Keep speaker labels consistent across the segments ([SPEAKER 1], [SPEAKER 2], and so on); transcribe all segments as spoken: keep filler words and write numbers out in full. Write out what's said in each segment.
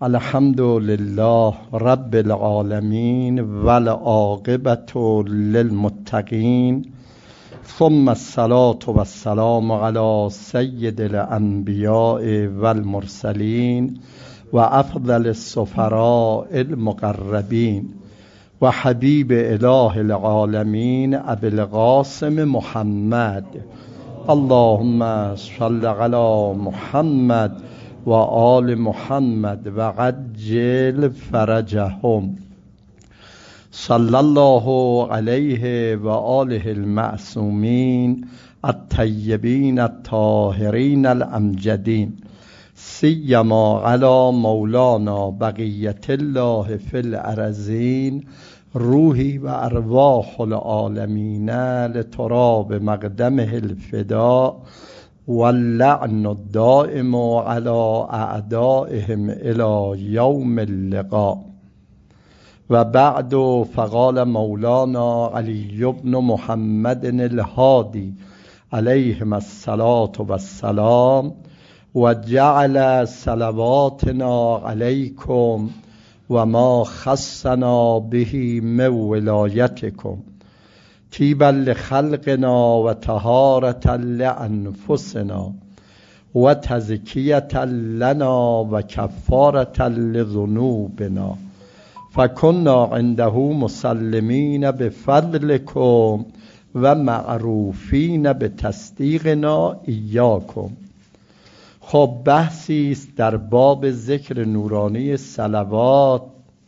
[SPEAKER 1] الحمد لله رب العالمين والعاقبة للمتقين ثم الصلاة والسلام على سيد الأنبياء والمرسلين وأفضل السفراء المقربين وحبيب إله العالمين أبي القاسم محمد اللهم صل على محمد و آل محمد و عجل فرجهم صلی الله علیه و آله المعصومین الطیبین الطاهرین الامجدین سیما علی مولانا بقیت الله فی الارضین روحی و ارواح العالمین لتراب مقدمه الفداء واللعن الدائم على اعدائهم الى يوم اللقاء و بعد فقال مولانا علی بن محمد الهادی علیهم الصلاة والسلام و جعل صلواتنا علیکم و ما خصنا به من ولایتکم طیبا لخلقنا و طهارة لانفسنا و تزکیة لنا و کفارة لذنوبنا فکنا عنده مسلمین بفضلکم و معروفین بتصدیقنا ایاکم. خب بحثی است در باب ذکر نورانی صلوات،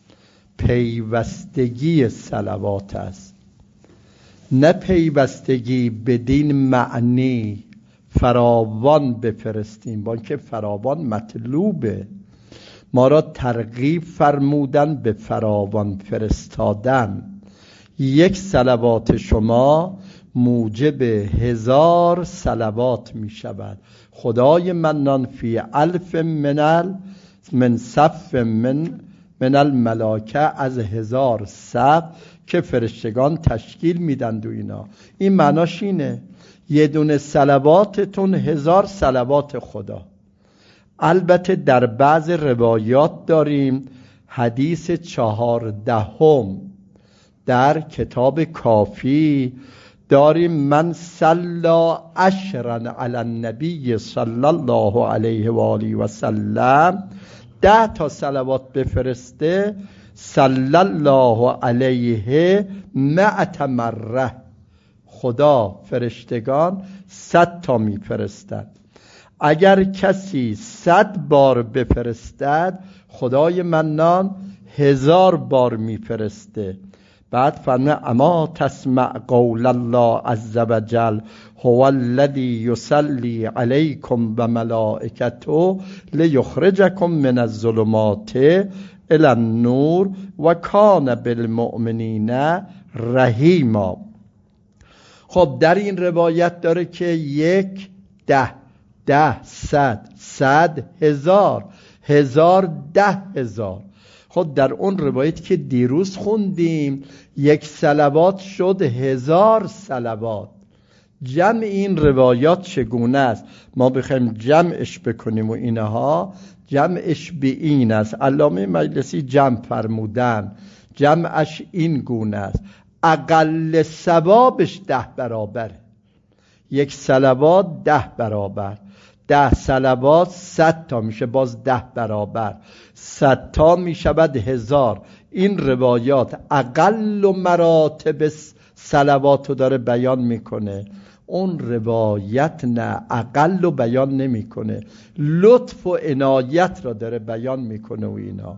[SPEAKER 1] پیوستگی صلوات است، نه پیوستگی بدین معنی فراوان بفرستیم، با اینکه فراوان مطلوبه. ما را ترغیب فرمودن به فراوان فرستادن. یک صلوات شما موجب هزار صلوات می شود. خدای منان فی الف منل من صف من من الملائکه، از هزار صف که فرشتگان تشکیل میدند و اینا. این معناش اینه یه دونه صلواتتون هزار صلوات خدا. البته در بعض روایات داریم، حدیث چهاردهم در کتاب کافی داریم، من صلی عشرا علی النبی صلی الله علیه و آله و سلم، ده تا صلوات بفرسته، صلی الله علیه مئت مره، خدا فرشتگان صد تا میفرستد. اگر کسی صد بار بفرستد، خدای منان هزار بار میفرسته. بعد فرمه اما تسمع قول الله عز وجل هو الذی یصلی علیکم و ملائکته لیخرجکم من الظلمات الی النور و کان بالمؤمنین رحیما. خب در این روایت داره که یک ده ده صد صد هزار هزار ده هزار. خب در اون روایت که دیروز خوندیم یک صلوات شد هزار صلوات. جمع این روایات چگونه است؟ ما بخوایم جمعش بکنیم و اینها، جمعش به این است. علامه مجلسی جمع فرمودن، جمعش این گونه است: اقل ثوابش ده برابره. یک صلوات ده برابر، ده صلوات صد تا میشه، باز ده برابر، صد تا میشود هزار. این روایات اقل مراتب صلوات رو داره بیان میکنه، اون روایت نه، اقل رو بیان نمیکنه، لطف و عنایت را داره بیان میکنه و اینا.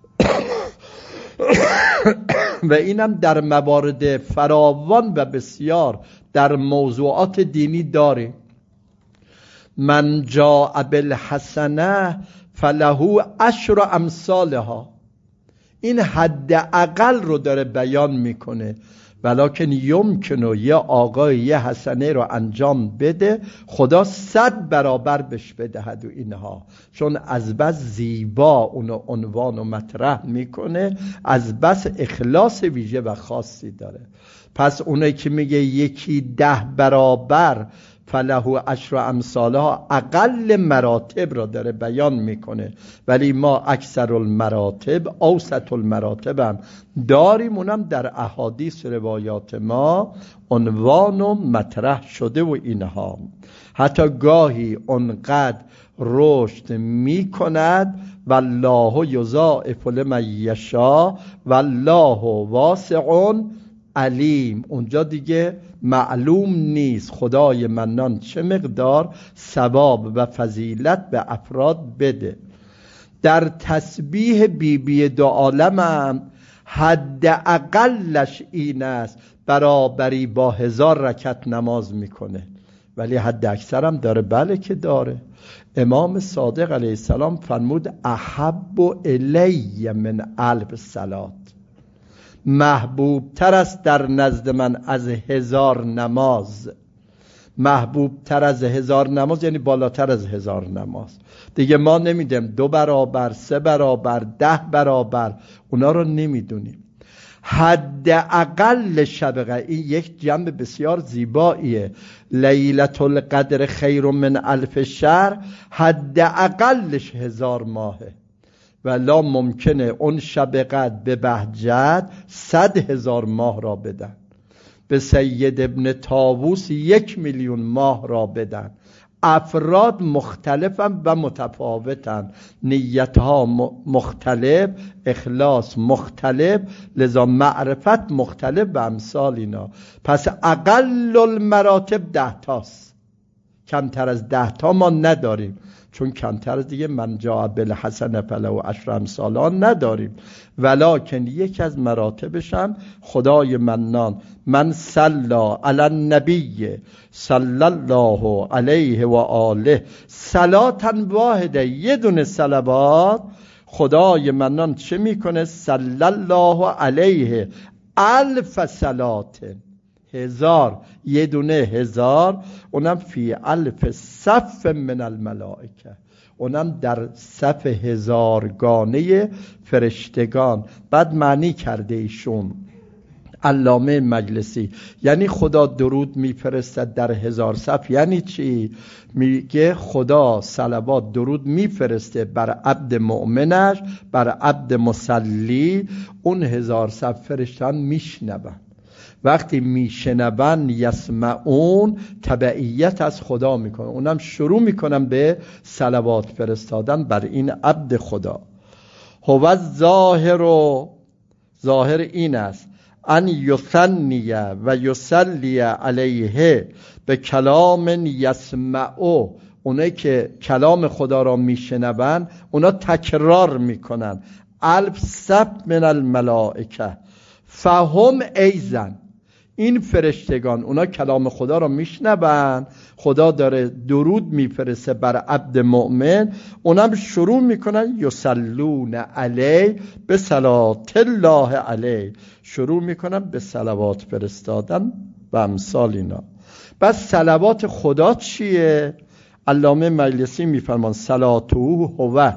[SPEAKER 1] و اینم در موارد فراوان و بسیار در موضوعات دینی داره. من جاء بالحسنه فله عشر امثالها. این حد اقل رو داره بیان میکنه. ولکن یمکنه یه آقای یه حسنه رو انجام بده، خدا صد برابر بش بدهد و اینها، چون از بس زیبا اونو عنوان و مطرح میکنه، از بس اخلاص ویژه و خاصی داره. پس اونایی که میگه یکی ده برابر فله عشر امثالها اقل مراتب را داره بیان میکنه، ولی ما اکثر المراتب اوسط المراتب هم داریم، اونم در احادیث روایات ما عنوان و مطرح شده و اینها. حتی گاهی اونقدر رشد میکند والله یضاعف لمن یشاء والله واسع علیم. اونجا دیگه معلوم نیست خدای منان چه مقدار ثواب و فضیلت به افراد بده. در تسبیح بی بی دو عالم هم حد اقلش این است برابری با هزار رکعت نماز میکنه، ولی حد اکثر هم داره. بله که داره. امام صادق علیه السلام فرمود احب الی من الف صلات، محبوب تر است در نزد من از هزار نماز. محبوب تر از هزار نماز یعنی بالاتر از هزار نماز. دیگه ما نمیدیم دو برابر، سه برابر، ده برابر، اونا رو نمیدونیم. حد اقل شب قدر، این یک جنب بسیار زیباییه. لیلة القدر خیر من الف شهر، حد اقلش هزار ماهه، ولا ممکنه اون شب قدر به بهجت صد هزار ماه را بدن، به سید ابن طاووس یک میلیون ماه را بدن. افراد مختلفن و متفاوتن، نیتها مختلف، اخلاص مختلف، لذا معرفت مختلف و امثال اینا. پس اقل المراتب ده تاست، کمتر از ده تا ما نداریم، چون کمتر از دیگه من جاء بالحسنة فله عشر امثالها نداریم. ولکن یک از مراتبش هم خدای منان من صلی علی النبی صلی الله علیه و آله صلاة واحده، یه دونه صلوات خدای منان چه میکنه؟ صلی الله علیه الف صلات، هزار، یه دونه هزار، اونم فی الف صف من الملائکه، اونم در صف هزارگانه فرشتگان. بعد معنی کرده ایشون علامه مجلسی، یعنی خدا درود میفرستد در هزار صف. یعنی چی؟ میگه خدا صلوات درود میفرسته بر عبد مؤمنش، بر عبد مصلی، اون هزار صف فرشتان میشنون. وقتی میشنون یسمعون، تبعیت از خدا میکنن، اونم شروع میکنن به صلوات فرستادن بر این عبد خدا. هو الظاهر، ظاهر این است ان یثنی و یصلی علیه به کلام یسمعو، اونه که کلام خدا را میشنون اونا تکرار میکنن الف صف من الملائکه فهم ایزن، این فرشتگان اونا کلام خدا را میشنون، خدا داره درود میفرسته بر عبد مؤمن، اونم شروع میکنن یصلون علی به صلات الله علی، شروع میکنن به صلوات فرستادن و امثال اینا. بس صلوات خدا چیه؟ علامه مجلسی میفرمان صلاته هو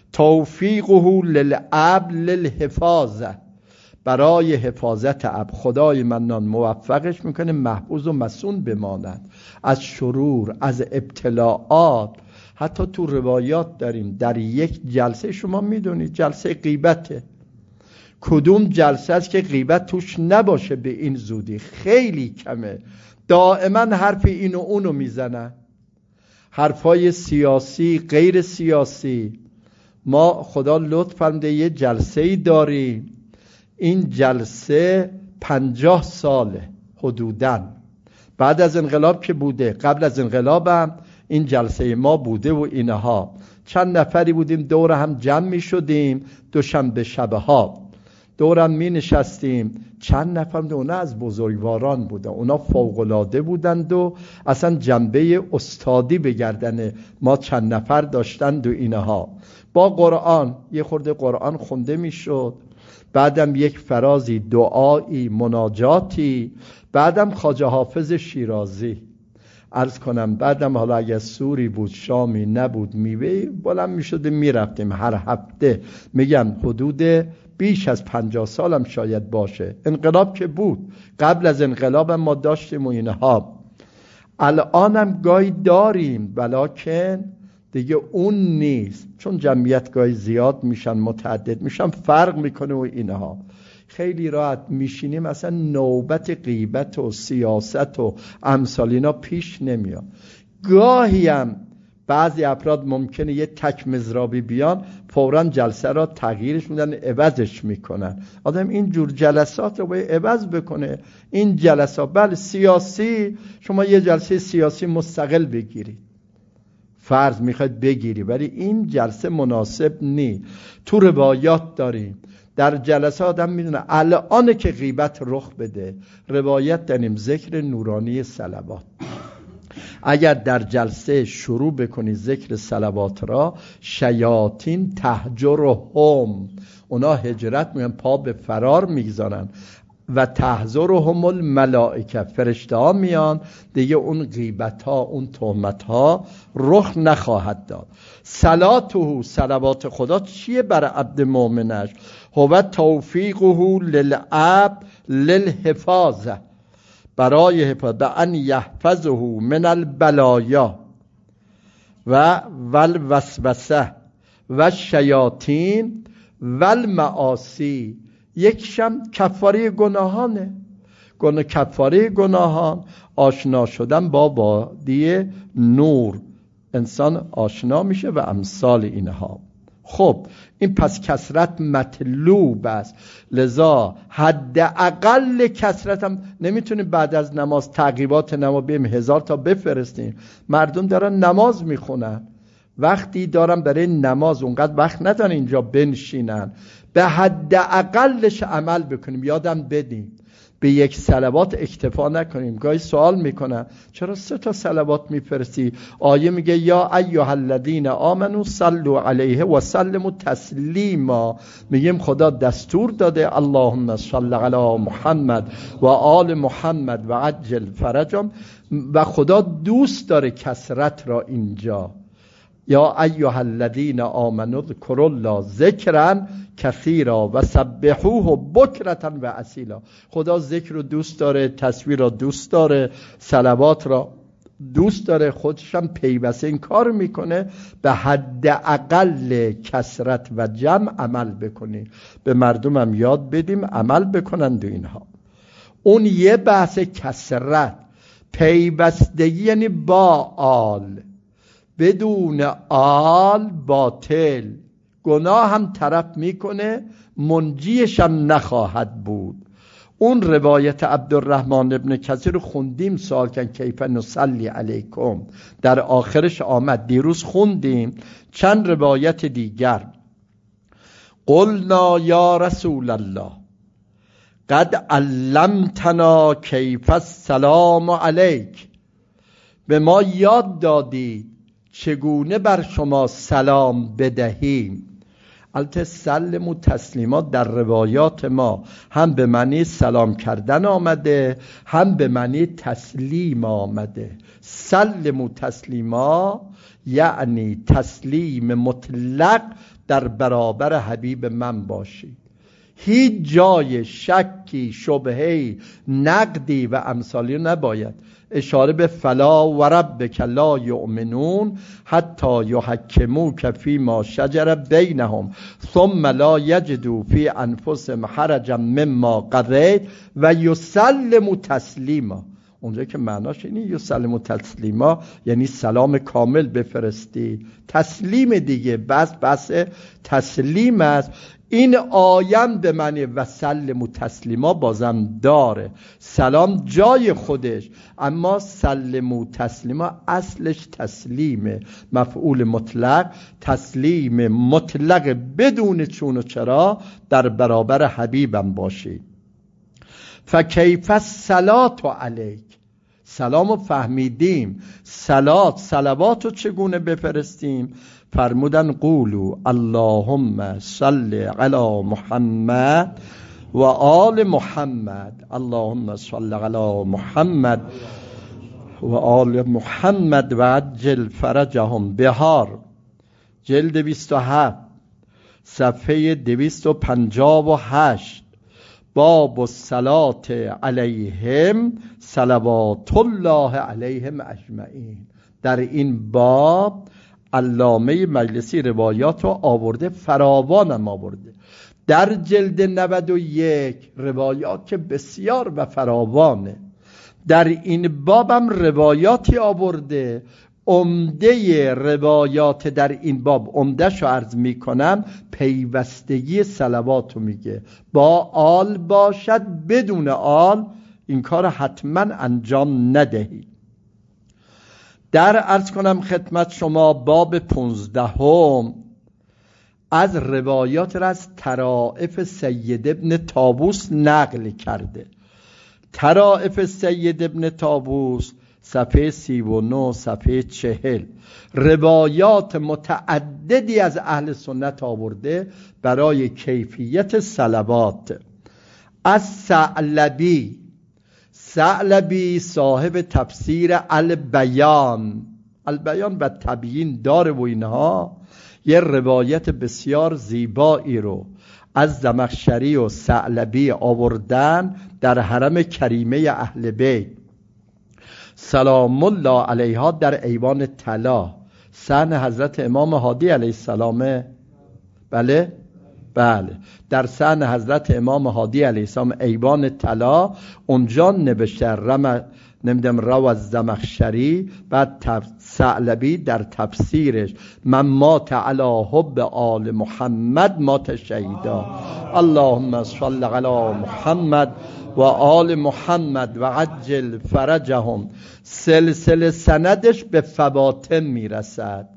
[SPEAKER 1] توفیقه للعبد للحفاظه، برای حفاظت عبد خدای منان موفقش میکنه محفوظ و مصون بماند از شرور، از ابتلاعات. حتی تو روایات داریم در یک جلسه، شما میدونید جلسه غیبته، کدوم جلسه است که غیبت توش نباشه به این زودی؟ خیلی کمه. دائما حرف اینو اونو میزنن، حرفای سیاسی، غیر سیاسی. ما خدا لطف فرموده یه جلسه ای داریم، این جلسه پنجاه ساله حدوداً، بعد از انقلاب که بوده، قبل از انقلاب هم این جلسه ما بوده و اینها. چند نفری بودیم دور هم جمع می شدیم، دوشنبه شبه ها دور هم می نشستیم. چند نفر بودن، اونا از بزرگواران بودن، اونا فوق‌العاده بودند و اصلا جنبه استادی به گردن ما چند نفر داشتند و اینها. با قرآن یه خورده قرآن خونده می شد، بعدم یک فرازی، دعایی، مناجاتی، بعدم خواجه حافظ شیرازی عرض کنم. بعدم حالا اگه سوری بود، شامی نبود، میوه بلند میشده میرفتیم هر هفته. میگم حدود بیش از پنجاه سالم شاید باشه. انقلاب که بود، قبل از انقلاب ما داشتیم و اینها. الانم گاهی داریم ولکن دیگه اون نیست، چون جمعیت گاهی زیاد میشن، متعدد میشن، فرق میکنه و اینها. خیلی راحت میشینیم اصلا نوبت غیبت و سیاست و امثال اینا پیش نمیاد. گاهی هم بعضی افراد ممکنه یه تک مزرابی بیان فوراً جلسه را تغییرش میدن، عوضش میکنن. آدم این جور جلسات رو باید عوض بکنه. این جلسات بله سیاسی، شما یه جلسه سیاسی مستقل بگیرید، فرض میخواید بگیری، ولی این جلسه مناسب نی. تو روایات داریم در جلسه آدم میدونه الان که غیبت رخ بده، روایت داریم ذکر نورانی صلوات. اگر در جلسه شروع بکنی ذکر صلوات را، شیاطین تهجرهم، اونا هجرت میگن، پا به فرار میگذارن، و تحذرهم الملائکه، فرشته ها میان، دیگه اون غیبت ها، اون تهمت ها رخ نخواهد داد. صلاته، صلوات خدا چیه بر عبد مؤمنش؟ هو توفیقه للعبد للحفاظه، برای حفاظت، به ان یحفظه من البلایا و والوسوسه و الشیاطین و المعاصی. یکشم کفاره گناهانه. گناه کفاره گناهان آشنا شدن با وادی نور، انسان آشنا میشه و امثال اینها. خب این پس کثرت مطلوب است، لذا حد اقل کثرت هم نمیتونیم بعد از نماز تعقیبات نماز بیم هزار تا بفرستیم. مردم دارن نماز میخونن، وقتی دارن برای نماز اونقدر وقت ندارن اینجا بنشینن. به حد اقلش عمل بکنیم، یادم بدیم به یک صلوات اکتفا نکنیم. گاهی سوال میکنن چرا سه تا صلوات میفرستی؟ آیه میگه یا ایها الذین آمنوا صلوا علیه و سلموا تسلیما. میگیم خدا دستور داده اللهم صل علی محمد و آل محمد و عجل فرجهم، و خدا دوست داره کثرت را اینجا. یا ایها الذین آمنوا اذکروا الله ذکرا کثیرا و سبحوه بکرة و اصیلا. خدا ذکر رو دوست داره، تصویر را دوست داره، صلوات را دوست داره، خودش هم پیوسته این کار میکنه. به حد اقل کثرت و جمع عمل بکنیم، به مردم هم یاد بدیم عمل بکنن دو اینها. اون یه بحث کثرت، پیوستگی یعنی با آل، بدون آل باطل، گناه هم طرف میکنه، منجیش هم نخواهد بود. اون روایت عبدالرحمن ابن کثیر رو خوندیم، سوال کن کیف نصلی علیکم، در آخرش آمد، دیروز خوندیم. چند روایت دیگر، قلنا یا رسول الله قد علمتنا کیف السلام علیک، به ما یاد دادی چگونه بر شما سلام بدهیم. البته سلم و تسلیمات در روایات ما هم به معنی سلام کردن آمده، هم به معنی تسلیم آمده. سلم و تسلیما یعنی تسلیم مطلق در برابر حبیب من باشید، هیچ جای شکی، شبهه‌ای، نقدی و امثالی نباید. اشاره به فلا و ربک لا یؤمنون حتی یحکموک فیما شجر بینهم ثم لا یجدوا فی انفسهم حرجا مما قضیت و یسلموا تسلیما. اونجا که معناش اینه یسلموا تسلیما یعنی سلام کامل بفرستی. تسلیم دیگه بس بس تسلیم است. این آیم به معنی و سلموا تسلیما بازم داره، سلام جای خودش، اما سلموا تسلیما اصلش تسلیمه، مفعول مطلق، تسلیم مطلق بدون چون و چرا در برابر حبیبم باشی. فکیف الصلاة علیک، سلام رو فهمیدیم، صلات صلوات رو چگونه بفرستیم؟ فرمودن قولو اللهم صل علی محمد و آل محمد، اللهم صل علی محمد و آل محمد و عجل فرجهم. بهار جلد بیست و هفت صفحه دویست و پنجاه و هشت. باب الصلات علیهم صلوات الله علیهم اجمعین. در این باب علامه مجلسی روایات رو آورده، فراوانم آورده. در جلد نود و یک روایات که بسیار و فراوانه. در این بابم روایاتی آورده. عمده روایات در این باب، عمده‌شو عرض میکنم، پیوستگی صلوات رو میگه. با آل باشد، بدون آل این کار حتما انجام ندهید. در عرض کنم خدمت شما باب پونزدهم از روایات را از طرائف سید ابن طاووس نقل کرده. طرائف سید ابن طاووس صفحه سی و نه، صفحه چهل، روایات متعددی از اهل سنت آورده برای کیفیت صلوات. از ثعلبی، ثعلبی صاحب تفسیر البیان، البیان و تبیین داره و اینها، یه روایت بسیار زیبایی رو از زمخشری و ثعلبی آوردن در حرم کریمه اهل بیت سلام الله علیها در ایوان طلا، صحن حضرت امام هادی علیه السلام. بله بله، در صحن حضرت امام هادی علیه السلام ایوان طلا، اونجا نوشته رم نمیدونم رو از زمخشری، بعد ثعلبی در تفسیرش من مات علی حب آل محمد مات شهیدا، اللهم صل علی محمد و آل محمد و عجل فرجهم. سلسله سندش به فواطم میرسد،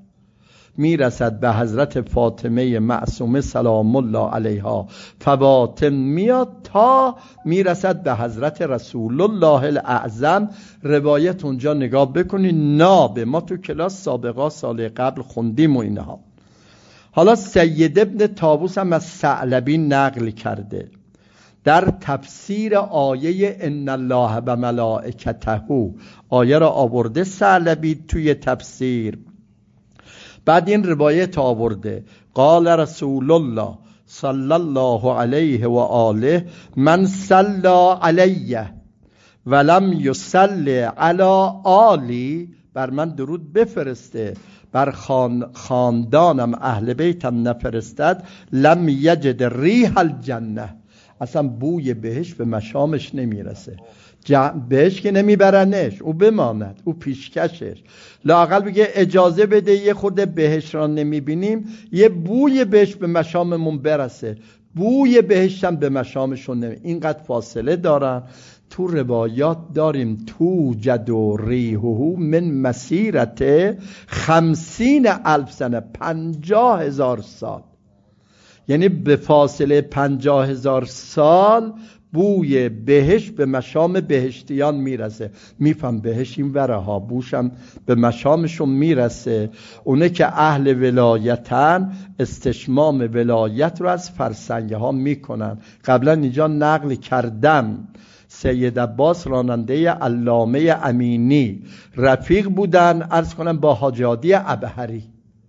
[SPEAKER 1] میرسد به حضرت فاطمه معصومه سلام الله علیها. فواطم میاد تا میرسد به حضرت رسول الله الاعظم. روایت اونجا نگاه بکنید، نابه ما تو کلاس سابقا سال قبل خوندیم و اینها. حالا سید ابن طاووس هم از ثعلبی نقل کرده در تفسیر آیه ان الله و ملائکته، آیه را آورده ثعلبی توی تفسیر. بعد این روایت آورده قال رسول الله صلی الله علیه و آله من صلی علیه ولم یصلی علی آلی، بر من درود بفرسته بر خان خاندانم اهل بیتم نفرستد، لم یجد ریح الجنه، اصلا بوی بهش به مشامش نمیرسه. بهش که نمیبرنش، او بماند، او پیشکشش. لااقل بگه اجازه بده یه خود بهش را نمیبینیم، یه بوی بهش به مشاممون برسه. بوی بهش هم به مشامشون نمی، اینقدر فاصله دارن. تو روایات داریم تو جدو ریحهو من مسیرت خمسین الف سنه، پنجاه هزار سال، یعنی به فاصله پنجاه هزار سال بوی بهشت به مشام بهشتیان میرسه. میفهم بهشت این وره ها، بوشم به مشامشون میرسه. اونه که اهل ولایتن استشمام ولایت رو از فرسنگه ها میکنن. قبلا اینجا نقل کردم سید عباس راننده علامه امینی رفیق بودن، عرض کنم با حاجی هادی ابهری،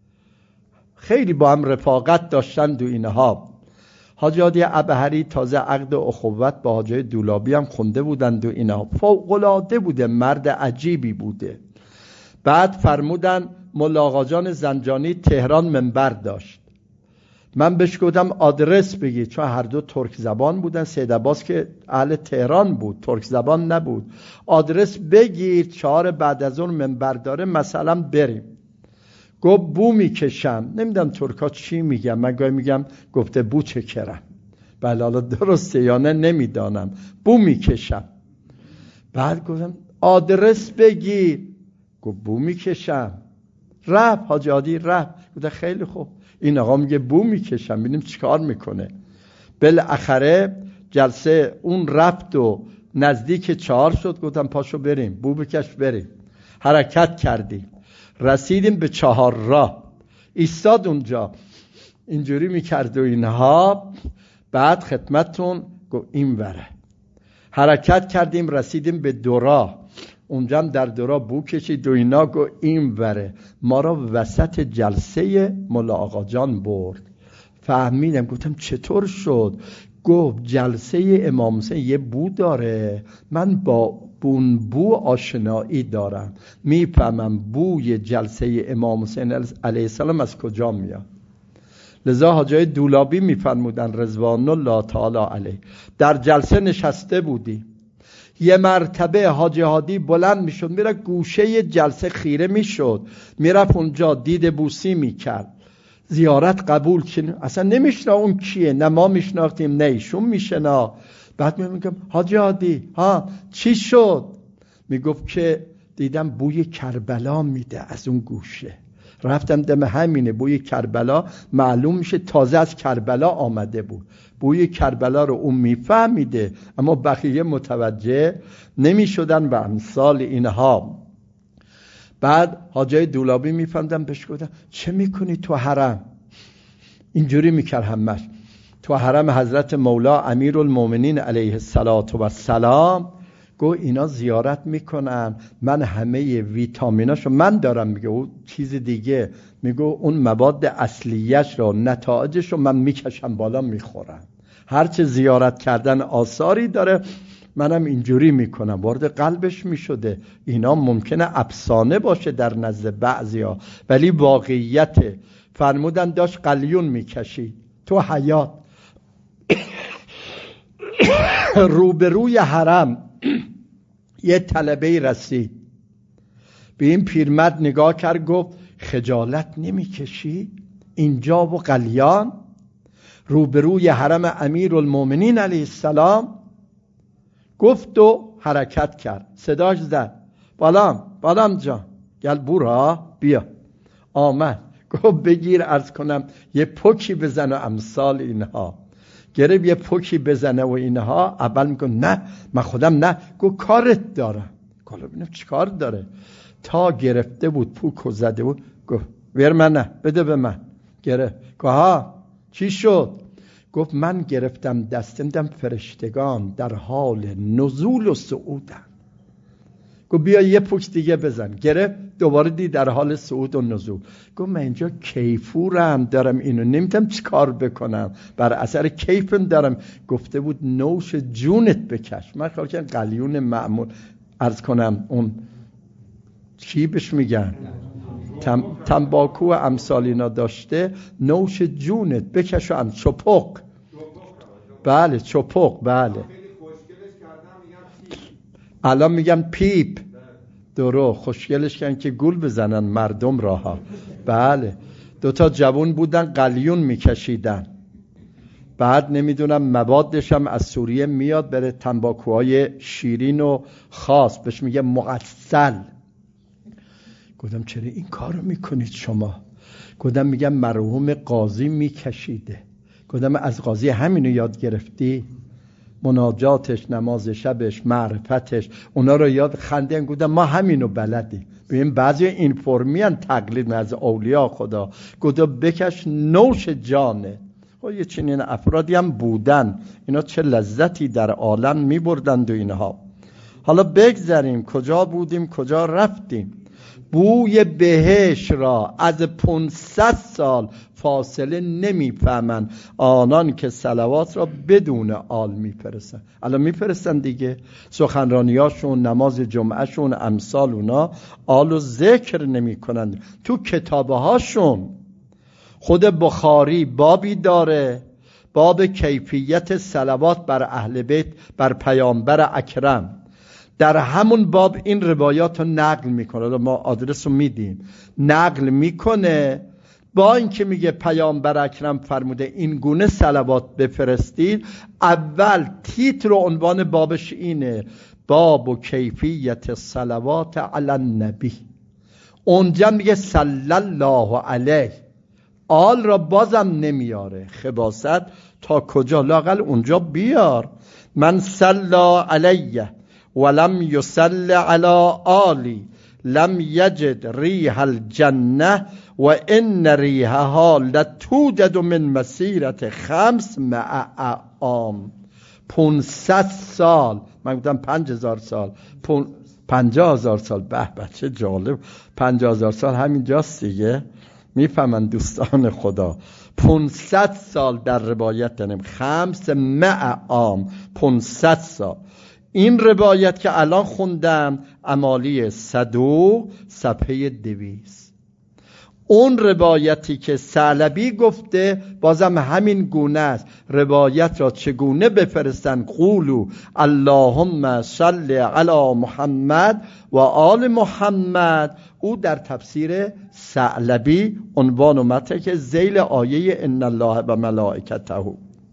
[SPEAKER 1] خیلی با هم رفاقت داشتن دو اینها. حاجی هادی ابهری تازه عقد اخوت با حاجی دولابی هم خونده بودن دو اینها. فوق‌العاده بوده، مرد عجیبی بوده. بعد فرمودن ملا آقا جان زنجانی تهران منبر داشت. من بهش گفتم آدرس بگی، چون هر دو ترک زبان بودن. سید عباس که اهل تهران بود، ترک زبان نبود. آدرس بگیر، چهار بعد از اون منبر داره، مثلا بریم. گفت بو میکشم. نمیدونم ترکا چی میگم، من گاهی میگم گفته بو چکرم. بله حالا درسته یا نه نمیدانم. بو میکشم. بعد گفتم آدرس بگیر. گفت بو میکشم. رفت حاجی هادی رفت. گفت خیلی خوب، این آقا میگه بو میکشم، ببینیم چیکار میکنه. بالاخره جلسه اون رفت و نزدیک چهار شد. گفتم پاشو بریم، بو بکش بریم. حرکت کردیم، رسیدیم به چهار راه. ایستاد اونجا اینجوری میکرد و اینها. بعد خدمتون گفت این وره. حرکت کردیم، رسیدیم به دو راه. اونجا هم در دو راه بو کشید و اینا. گفت این وره. ما را وسط جلسه ملا آقا جان برد. فهمیدم، گفتم چطور شد؟ گفت جلسه امام حسین یه بو داره، من با اون بو آشنایی دارم، میفهمم بوی جلسه امام حسین علیه السلام از کجا میاد. لذا حاجی دولابی میفرمودن رضوان الله تعالی علیه، در جلسه نشسته بودی، یه مرتبه حاجی هادی بلند میشد میره گوشه جلسه خیره میشد، میرفت اونجا دید بوسی میکرد، زیارت قبول چه اصلا نمیشنا اون کیه، نه ما میشناختیم نه ایشون میشنا. بعد میگم حاجی هادی ها چی شد؟ میگفت که دیدم بوی کربلا میده از اون گوشه، رفتم دم همینه، بوی کربلا معلوم میشه تازه از کربلا آمده بود، بوی کربلا رو اون میفهمیده اما بقیه متوجه نمیشدن و امثال اینها. بعد حاجی دولابی میفهمدم بهش گفتم چه میکنی تو حرم؟ اینجوری میکرد همش، تو حرم حضرت مولا امیرالمومنین علیه السلام. گو اینا زیارت میکنن، من همه ویتامیناشو من دارم، میگه او چیز دیگه، میگه اون مواد اصلیش رو نتایجش رو من میکشم بالا میخورم، هرچه زیارت کردن آثاری داره منم اینجوری میکنم. وارد قلبش میشده. اینا ممکنه افسانه باشه در نزد بعضیا ولی واقعیت. فرمودن داشت قلیون میکشید تو حیات روبروی حرم یه طلبه رسید، به این پیرمرد نگاه کرد گفت خجالت نمیکشی اینجا و قلیان روبروی حرم امیرالمومنین علیه السلام؟ گفت و حرکت کرد، صداش زد بالام بالام جان گل بورا بیا. آمد گفت بگیر عرض کنم یه پوکی بزن و امثال اینها. گرفت یه پوکی بزنه و اینها. اول میگه نه من خودم نه. گفت کارت دارم. گفت ببینم چی کار داره. تا گرفته بود پوکو زده بود گفت ور من نه بده به من. گرفت گفت ها چی شد؟ گفت من گرفتم دستم دم فرشتگان در حال نزول و صعودن. گفت بیا یه پوک دیگه بزن. گرفت دوباره دی در حال صعود و نزول. گفت من اینجا کیفورم دارم اینو نمیتونم چی کار بکنم بر اثر کیفم دارم. گفته بود نوش جونت بکش. من خواهد که قلیون معمول عرض کنم اون چی بهش میگن تم، تنباکو و امثال اینا داشته، نوش جونت بکش و ام چپق. بله چپق. بله الان میگم پیپ. درو خوشگلش کردن که گول بزنن مردم راها. بله دوتا جوان بودن قلیون میکشیدن. بعد نمیدونم موادش هم از سوریه میاد بره تنباکوهای شیرین و خاص بهش میگه مغسل. گفتم چرا این کار رو میکنید شما؟ گفتم میگم مرحوم قاضی میکشیده. گفتم از قاضی همینو یاد گرفتی؟ مناجاتش، نماز شبش، معرفتش، اونا رو یاد خندن. گفتم ما همینو بلدیم. ببین بعضی این فرمیان تقلید از اولیاء خدا. گفتم بکش نوش جانه. خب یه چنین افرادی هم بودن. اینا چه لذتی در عالم میبردند و اینها. حالا بگذاریم کجا بودیم کجا رفتیم. بوی بهش را از پانصد سال فاصله نمیفهمن آنان که صلوات را بدون آل میفرستن. الان میفرستن دیگه سخنرانیاشون، نماز جمعهشون، امثال اونا آل و ذکر نمی کنن. تو کتابه هاشون خود بخاری بابی داره، باب کیفیت صلوات بر اهل بیت بر پیامبر اکرم. در همون باب این روایات رو نقل میکنه. ما آدرس رو میدیم. نقل میکنه با اینکه میگه پیامبر اکرم فرموده این گونه صلوات بفرستید. اول تیتر و عنوان بابش اینه باب و کیفیت صلوات علی النبی. اونجا میگه صلی الله علیه. آل را بازم نمیاره. خباست تا کجا؟ لاقل اونجا بیار. من صلی علیه ولم یصلی علی آلی لم یجد ریح الجنه و ان ریحها لتوجد من مسیرت خمس مع اعام. پونصد سال. من گفتم پنج هزار سال. پون... پنجاه هزار سال. به به چه جالب. پنجاه هزار سال همین جاست دیگه. میفهمن دوستان خدا. پانصد سال در روایت داریم، خمس مع عام، پانصد سال. این روایت که الان خوندم امالی صدو صفحه دویست. اون روایتی که ثعلبی گفته بازم همین گونه است. روایت را چگونه بفرستن؟ قولو اللهم صل علی محمد و آل محمد. او در تفسیر ثعلبی عنوان اومده که ذیل آیه ان الله و ملائکته.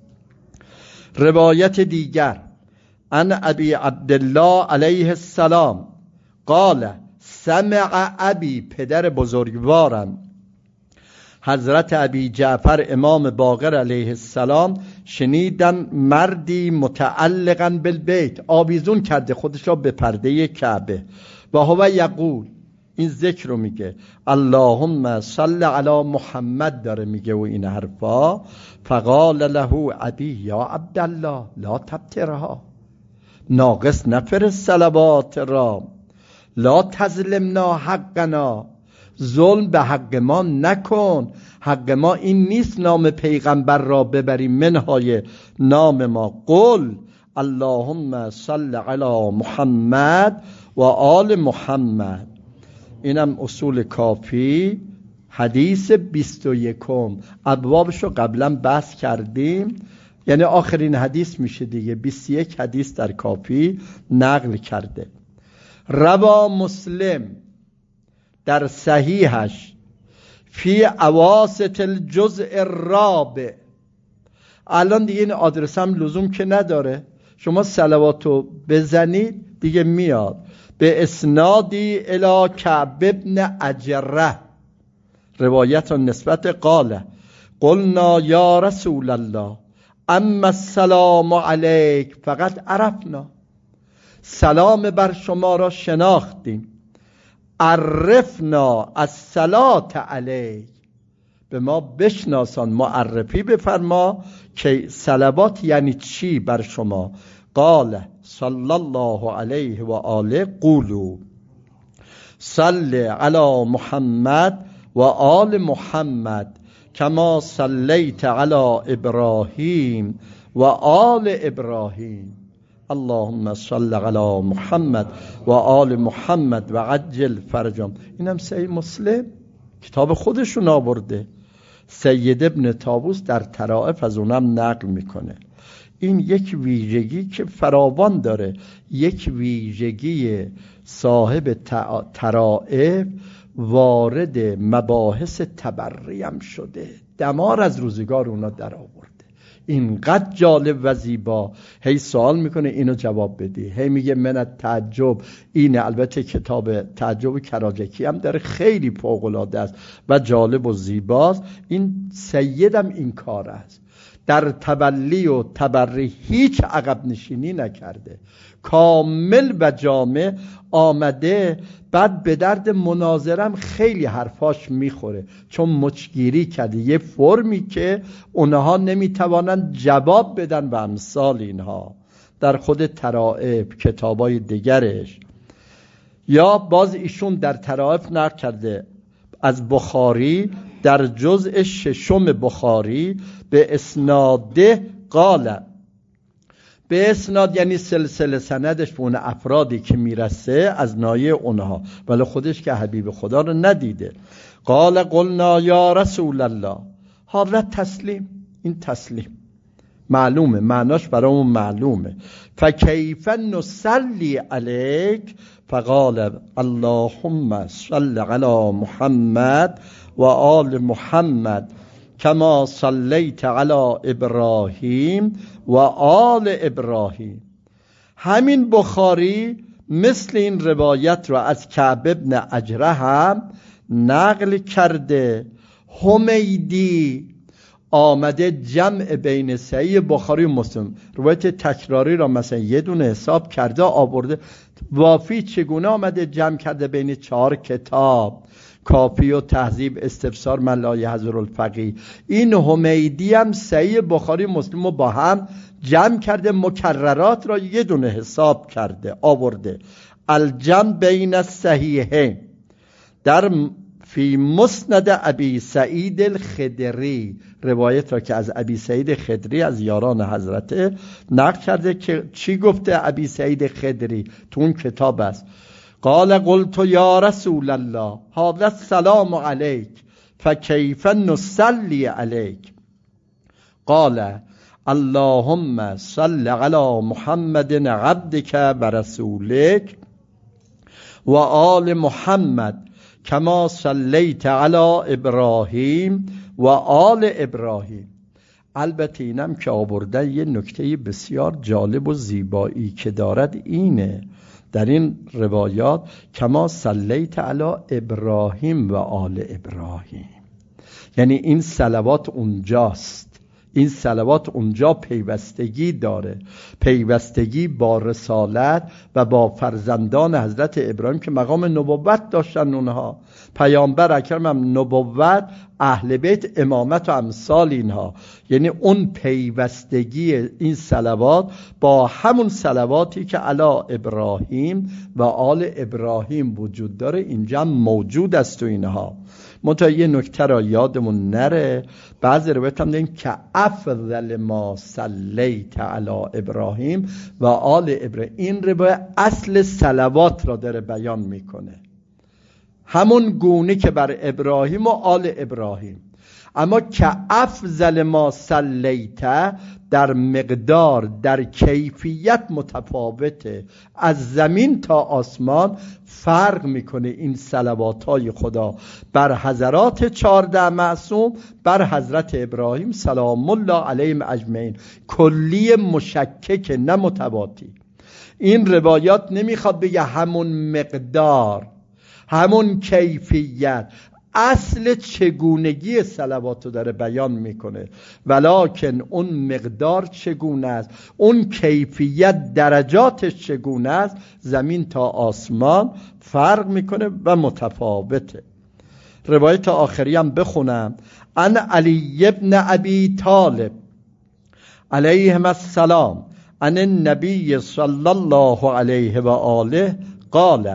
[SPEAKER 1] روایت دیگر ان ابی عبدالله علیه السلام قال سمع ابی، پدر بزرگوارم حضرت ابی جعفر امام باقر علیه السلام شنیدن مردی متعلقا بالبیت، آویزون کرده خودش را به پرده کعبه، و هو یقول، این ذکر رو میگه اللهم صل علی محمد داره میگه و این حرفا. فقال له ابی یا عبدالله لا تبترها، ناقص نفرست صلوات را، لا تظلمنا حقنا، ظلم به حق ما نکن. حق ما این نیست نام پیغمبر را ببریم منهای نام ما. قل اللهم صل علی محمد و آل محمد. اینم اصول کافی حدیث بیست و یکم. ابوابش رو قبلا بحث کردیم، یعنی آخرین حدیث میشه دیگه. بیست و یک حدیث در کافی نقل کرده. روا مسلم در صحیحش فی اواسط الجزء الرابع. الان دیگه این آدرس هم لزوم که نداره، شما صلواتو بزنید دیگه میاد. به اسنادی الی کعب ابن اجره، روایت نسبت قاله قلنا یا رسول الله اما السلام علیک فقط عرفنا، سلام بر شما را شناختیم. عرفنا الصلاة علیک، به ما بشناسان، معرفی بفرما که صلوات یعنی چی بر شما. قال صلی الله علیه و آله قولوا صل علی محمد و آل محمد کما صلیت علی ابراهیم و آل ابراهیم. اللهم صل علی محمد و آل محمد و عجل فرجهم. اینم صحیح مسلم کتاب خودشون آورده. سید ابن طاووس در طرائف از اونم نقل میکنه. این یک ویژگی که فراوان داره، یک ویژگی صاحب طرائف وارد مباحث تبری هم شده، دمار از روزگار اونا در آورده. اینقدر جالب و زیبا. هی سوال میکنه اینو جواب بدی، هی میگه من تعجب. اینه البته کتاب تعجب کراجکی هم داره، خیلی فوق‌العاده است و جالب و زیباست. این سیدم این کار است، در تبلی و تبری هیچ عقب نشینی نکرده، کامل و جامع آمده. بعد به درد مناظرم خیلی حرفاش میخوره، چون مچگیری کرده یه فرمی که اونها نمیتوانند جواب بدن و امثال اینها. در خود طرائف کتابای دیگرش، یا باز ایشون در طرائف نقل کرده از بخاری در جزء ششم بخاری به اسناده قال، به اسناد یعنی سلسله سندش به اون افرادی که میرسه از نایه اونها، ولی خودش که حبیب خدا رو ندیده. قال قلنا یا رسول الله، حضرت تسلیم، این تسلیم معلومه، معناش برامون معلومه. فکیف نصلی علیک، فقال اللهم صل علی محمد و آل محمد کما صلیت علی ابراهیم و آل ابراهیم. همین بخاری مثل این روایت را از کعب ابن اجره هم نقل کرده. حمیدی آمده جمع بین صحیح بخاری و مسلم، روایت تکراری را مثلا یه دونه حساب کرده آورده. وافی چگونه آمده جمع کرده بین چهار کتاب، کافی و تهذیب، استفسار من لا یحضر الفقیه. این حمیدی هم صحیح بخاری مسلم رو با هم جمع کرده، مکررات را یه دونه حساب کرده آورده. الجمع بین الصحیحین، در فی مسند ابی سعید الخدری، روایت را که از ابی سعید خدری از یاران حضرت نقل کرده که چی گفته ابی سعید خدری تو اون کتاب است. قال قلت یا رسول الله هذا السلام علیک فکیف نصلی علیک قال اللهم صل علی محمد عبدک و رسولک و آل محمد کما صلیت علی ابراهیم و آل ابراهیم. البته اینم که آوردن یه نکته بسیار جالب و زیبایی که دارد اینه در این روایات کما صلیت علی ابراهیم و آل ابراهیم، یعنی این صلوات اونجاست، این صلوات اونجا پیوستگی داره، پیوستگی با رسالت و با فرزندان حضرت ابراهیم که مقام نبوت داشتن. اونها پیامبر اکرم هم نبوت، اهل بیت امامت و امثال اینها، یعنی اون پیوستگی این صلوات با همون صلواتی که علی ابراهیم و آل ابراهیم وجود داره اینجا موجود است و اینها. منتها یه نکته را یادمون نره، بعضی روایت هم داریم که افضل ما صلیت علی ابراهیم و آل ابراهیم. این روایت اصل صلوات را داره بیان میکنه، همون گونه که بر ابراهیم و آل ابراهیم. اما که افضل ما صلیت در مقدار، در کیفیت متفاوته، از زمین تا آسمان فرق میکنه این صلوات های خدا بر حضرات چارده معصوم، بر حضرت ابراهیم سلام الله علیهم اجمعین، کلی مشکک نه متواتی. این روایات نمیخواد بگه همون مقدار، همون کیفیت، اصل چگونگی صلوات رو داره بیان میکنه، ولکن اون مقدار چگونه است، اون کیفیت درجاتش چگونه است، زمین تا آسمان فرق میکنه و متفاوته. روایت آخری هم بخونم. ان علی ابن ابی طالب علیهم السلام ان النبی صلی الله علیه و آله قال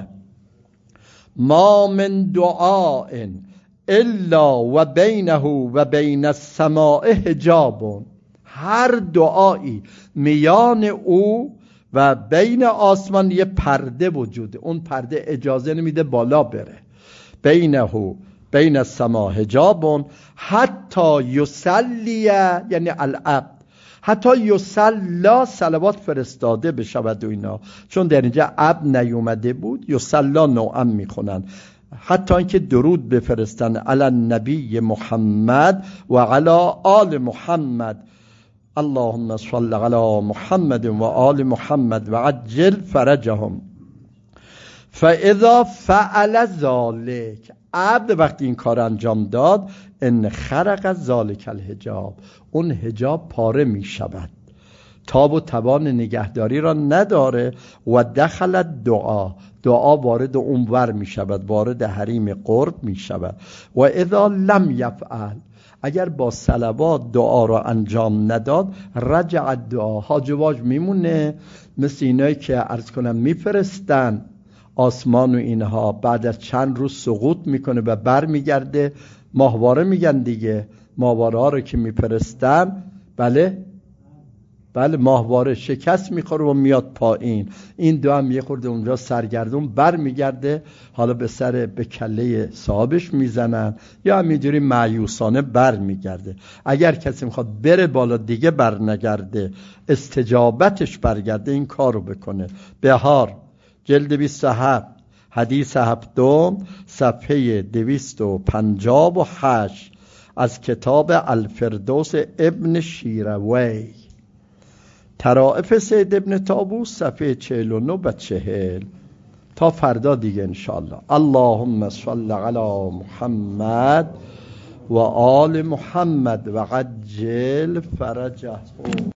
[SPEAKER 1] ما من دعاء الا و بینه و بین السماء حجاب. هر دعایی میان او و بین آسمان یه پرده وجوده، اون پرده اجازه نمیده بالا بره. بینه بین السماء حجاب حتی یصلی، یعنی العبد حتی یصلا، صلوات فرستاده بشود و اینا، چون در اینجا عبد نیومده بود، یصلا نوعا میخونن، حتی اینکه درود بفرستن علی النبی محمد و علی آل محمد، اللهم صل علی محمد و آل محمد و عجل فرجهم. فاذا فعل ذلك، عبد وقتی این کار انجام داد، ان خرق ذلك الحجاب، اون حجاب پاره می شود، تاب و توان نگهداری را نداره. و دخل دعا، دعا وارد اون ور می شود، وارد حریم قرب می شود. و اذا لم یفعل، اگر با صلوات دعا را انجام نداد، رجع دعا، هاجواج میمونه، مثل اینایی که عرض کنم میفرستن آسمان و اینها، بعد از چند روز سقوط میکنه و بر میگرده. ماهواره میگن دیگه، ماهواره ها رو که میفرستن، بله بله ماهواره شکست میخوره و میاد پایین. این دو هم یه خورده اونجا سرگردون بر میگرده، حالا به سر به کله صاحبش میزنن یا همینجوری مایوسانه بر میگرده. اگر کسی میخواد بره بالا دیگه بر نگرده، استجابتش برگرده، این کارو بکنه. بهار جلد بیست و هفت حدیث هفتم صفحه دویست و پنجاه و هشت از کتاب الفردوس ابن شیروی. طرائف سید ابن طاووس صفحه چهل و نه و چهل. تا فردا دیگه انشاءالله. اللهم صل علی محمد و آل محمد و عجل فرجهم.